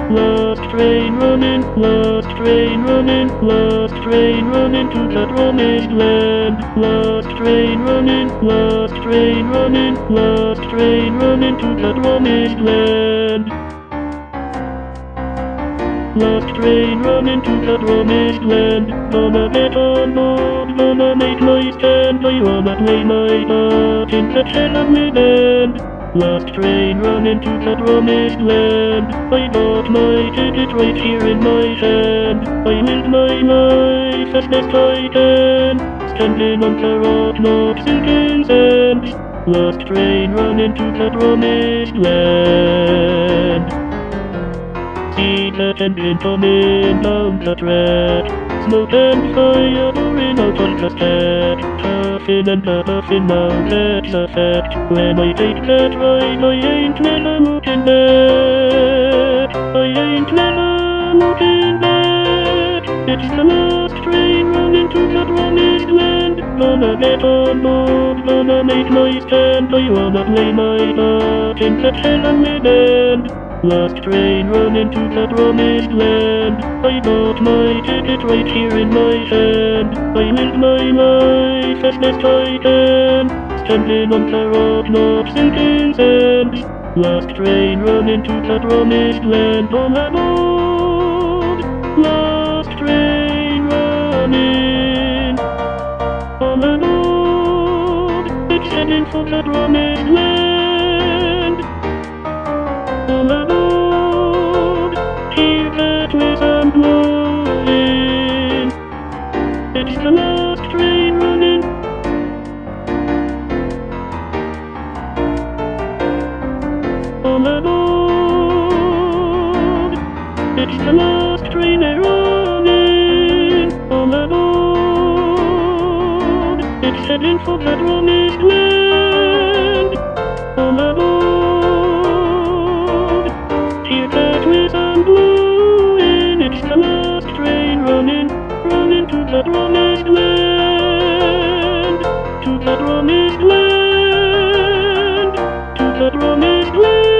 Last train running, last train running, last train running to that promised land. Last train running, last train running, last train running to that promised land. Last train running to that promised land. Gonna get on board, gonna make my stand. I wanna play my part in that heavenly band. Last train running to that promised land. I got my ticket right here in my hand. I lived my life as best I can, standing on the rock, not sinking sand. Last train running to that promised land. See that engine coming down the track, smoke and fire pouring out on the stack. Puffin' and puffin', now that's a fact. When I take that ride, I ain't never looking back. I ain't never looking back. It's the last train running to that promised land. Gonna get on board, gonna make my stand. I wanna play my part in that heavenly band. Last train running to that promised land. I got my ticket right here in my hand. I lived my life as best I can, standing on the rock, not sinking sand. Last train running to that promised land. All aboard! Last train running. All aboard! It's heading for that promised land. All aboard, hear that whistle blowing. It's the last train running. All aboard, it's the last train running. All aboard, it's heading for that promised land. All aboard, hear that whistle blowing. It's the last train running, running to that promised land. To that promised land. To that promised land.